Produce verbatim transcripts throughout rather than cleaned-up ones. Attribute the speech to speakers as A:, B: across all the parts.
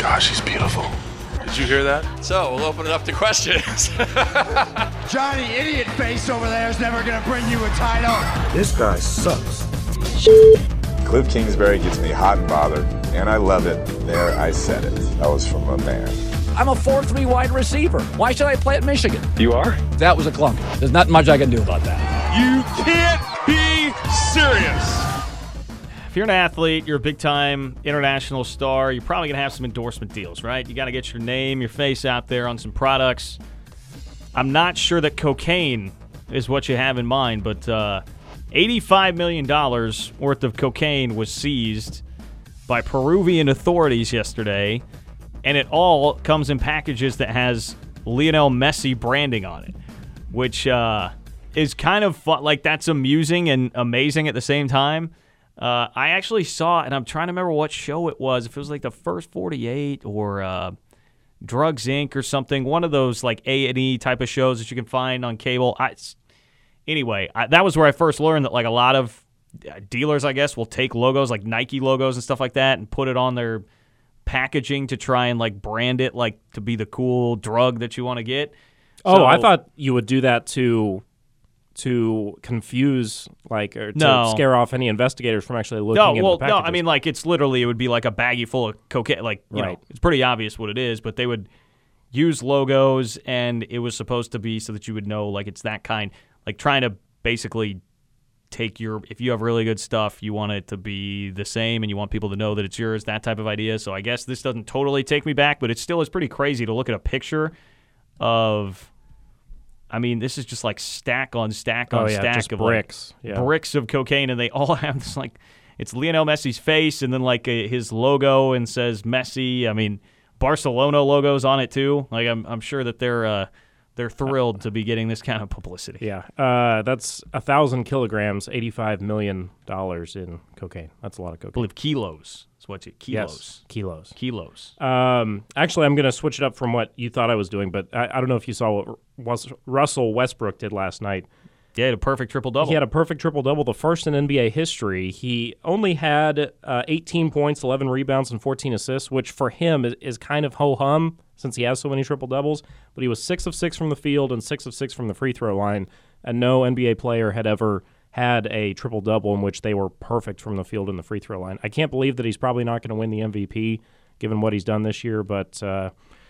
A: gosh, she's beautiful. Did you hear that?
B: So, we'll open it up to questions.
C: Johnny Idiot Face over there is never going to bring you a title.
D: This guy sucks.
E: Cliff Kingsbury gets me hot and bothered, and I love it. There, I said it. That was from a man.
F: I'm a four three wide receiver. Why should I play at Michigan?
A: You are?
F: That was a clunk. There's not much I can do about that.
A: You can't be serious.
G: If you're an athlete, you're a big-time international star, you're probably going to have some endorsement deals, right? You got to get your name, your face out there on some products. I'm not sure that cocaine is what you have in mind, but uh, eighty-five million dollars worth of cocaine was seized by Peruvian authorities yesterday, and it all comes in packages that has Lionel Messi branding on it, which uh, is kind of fun. Like, that's amusing and amazing at the same time. Uh, I actually saw, and I'm trying to remember what show it was, if it was like the First forty-eight or uh, Drugs Incorporated or something, one of those like A and E type of shows that you can find on cable. I, anyway, I, that was where I first learned that like a lot of dealers, I guess, will take logos like Nike logos and stuff like that and put it on their packaging to try and like brand it like to be the cool drug that you want to get.
H: Oh,
G: so,
H: I thought you would do that to to confuse, like, or to
G: no.
H: scare off any investigators from actually looking
G: no,
H: into
G: well,
H: the packages.
G: No, I mean, like, it's literally, it would be like a baggie full of cocaine. Like, you
H: right.
G: know, it's pretty obvious what it is, but they would use logos, and it was supposed to be so that you would know, like, it's that kind. Like, trying to basically take your, if you have really good stuff, you want it to be the same, and you want people to know that it's yours, that type of idea. So I guess this doesn't totally take me back, but it still is pretty crazy to look at a picture of... I mean, this is just like stack on stack on
H: oh, yeah,
G: stack
H: just
G: of
H: bricks.
G: Like
H: yeah.
G: bricks of cocaine, and they all have this like it's Lionel Messi's face, and then like a, his logo, and says Messi. I mean, Barcelona logos on it too. Like I'm, I'm sure that they're uh, they're thrilled to be getting this kind of publicity.
H: Yeah, uh, that's a thousand kilograms, eighty-five million dollars in cocaine. That's a lot of cocaine.
G: I believe kilos. That's what you kilos.
H: Yes, kilos.
G: Kilos.
H: Um, actually, I'm going to switch it up from what you thought I was doing, but I, I don't know if you saw what was Russell Westbrook did last night.
G: Yeah, he had a perfect triple-double.
H: He had a perfect triple-double, the first in N B A history. He only had uh, eighteen points, eleven rebounds, and fourteen assists, which for him is, is kind of ho-hum since he has so many triple-doubles. But he was six of six from the field and six of six from the free throw line, and no N B A player had ever had a triple-double in which they were perfect from the field and the free throw line. I can't believe that he's probably not going to win the M V P given what he's done this year, but uh,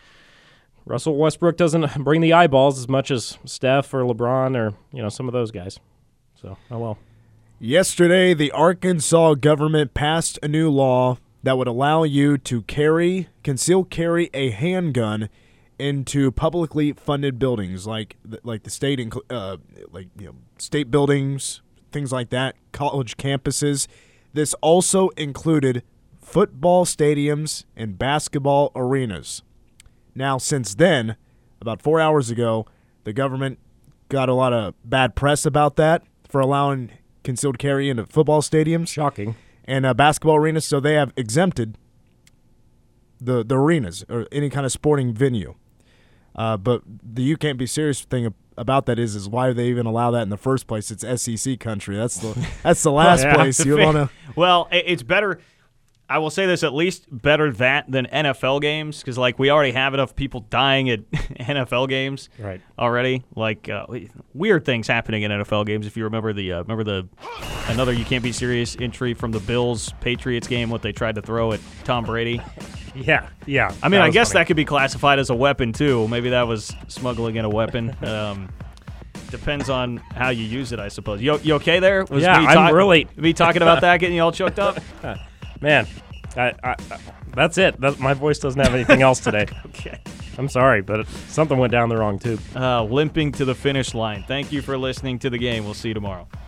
H: Russell Westbrook doesn't bring the eyeballs as much as Steph or LeBron or, you know, some of those guys. So, oh well.
I: Yesterday, the Arkansas government passed a new law that would allow you to carry, conceal carry a handgun into publicly funded buildings like like the state, uh, like you know, state buildings, things like that, college campuses. This also included football stadiums and basketball arenas. Now, since then, about four hours ago, the government got a lot of bad press about that for allowing concealed carry into football stadiums.
H: Shocking.
I: And uh, basketball arenas, so they have exempted the, the arenas or any kind of sporting venue. Uh, but the you can't be serious thing about that is is why they even allow that in the first place. It's S E C country. That's the that's the last
G: yeah,
I: place you want to.
G: Well, it's better. I will say this, at least better that than N F L games, because like we already have enough people dying at N F L games
H: right.
G: already. Like uh, weird things happening in N F L games. If you remember the uh, remember the another you can't be serious entry from the Bills Patriots game, what they tried to throw at Tom Brady.
H: Yeah, yeah.
G: I mean, I guess
H: funny.
G: that could be classified as a weapon too. Maybe that was smuggling in a weapon. Um, depends on how you use it, I suppose. You, you okay there? Was
H: yeah,
G: me
H: I'm
G: talk-
H: really
G: me talking about that getting you all choked up.
H: Man, I, I, I, that's it. That, my voice doesn't have anything else today.
G: Okay.
H: I'm sorry, but it, something went down the wrong tube.
G: Uh, limping to the finish line. Thank you for listening to the game. We'll see you tomorrow.